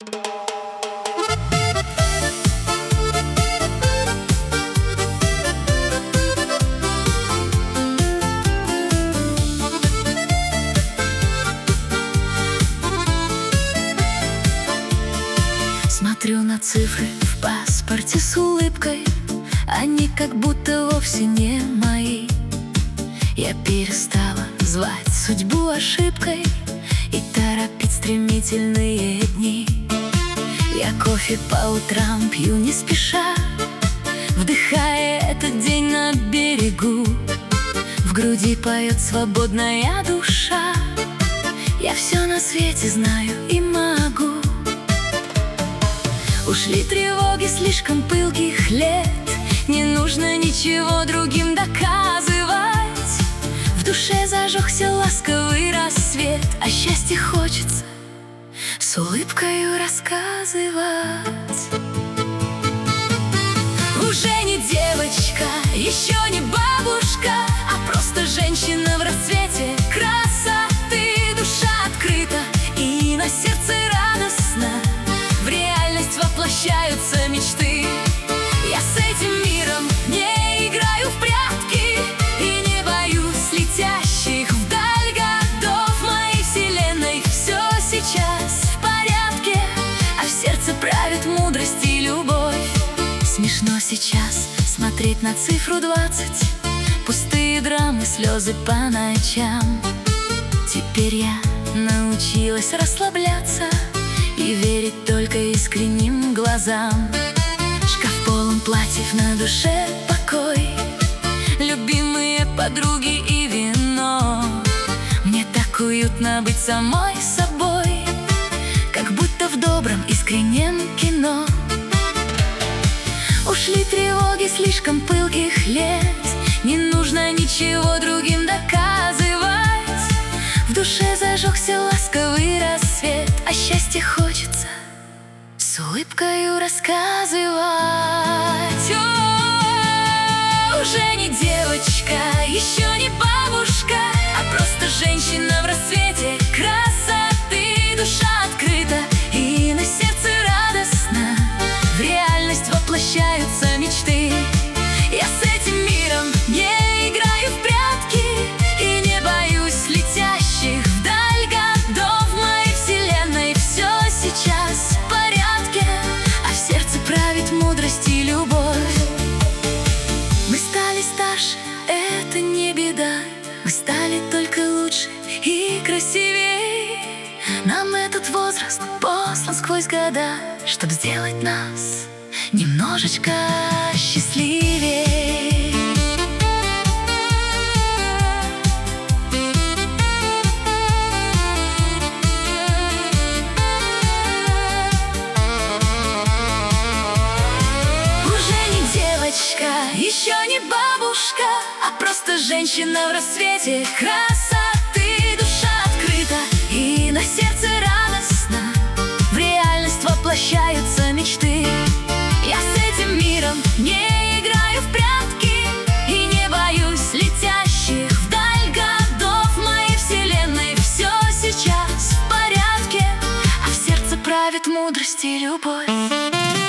Смотрю на цифры в паспорте с улыбкой, они как будто вовсе не мои. Я перестала звать судьбу ошибкой и торопить стремительные дни. Я кофе по утрам пью не спеша, вдыхая этот день на берегу. В груди поет свободная душа, я все на свете знаю и могу. Ушли тревоги слишком пылких лет, не нужно ничего другим доказывать. В душе зажегся ласковый рассвет, а счастье хочется с улыбкою рассказывать. Уже не девочка, еще не бабушка, а просто женщина в расцвете красоты. Душа открыта и на сердце радостно, в реальность воплощаются мечты. Я с этим миром не играю в прятки и не боюсь летящих вдаль годов. В моей вселенной все сейчас в порядке, а в сердце правит мудрость и любовь. Смешно сейчас смотреть на цифру 20, пустые драмы, слезы по ночам. Теперь я научилась расслабляться и верить только искренним глазам. Шкаф полон платьев, на душе покой, любимые подруги и вино. Мне так уютно быть самой собой, как будто в добром искреннем кино. Ушли тревоги слишком пылких лет, не нужно ничего другим доказывать. В душе зажегся ласковый рассвет, а счастье хочется с улыбкою рассказывать. Уже не девочка, еще не бабушка, а просто женщина в расцвете красоты. Душа открыта и на сердце радостно, в реальность воплощаются мечты. Я с этим миром не играю в прятки и не боюсь летящих вдаль годов. В моей вселенной все сейчас в порядке, а в сердце правит мудрость и любовь. Мы стали старше, это не беда, мы стали только лучше и красивее. Нам этот возраст послан сквозь года, чтобы сделать нас немножечко счастливее. Уже не девочка, еще не бабушка, а просто женщина в расцвете красоты. Душа открыта и на сердце радостно, в реальность воплощаются мечты. Я с этим миром не играю в прятки и не боюсь летящих вдаль годов. В моей вселенной все сейчас в порядке, а в сердце правит мудрость и любовь.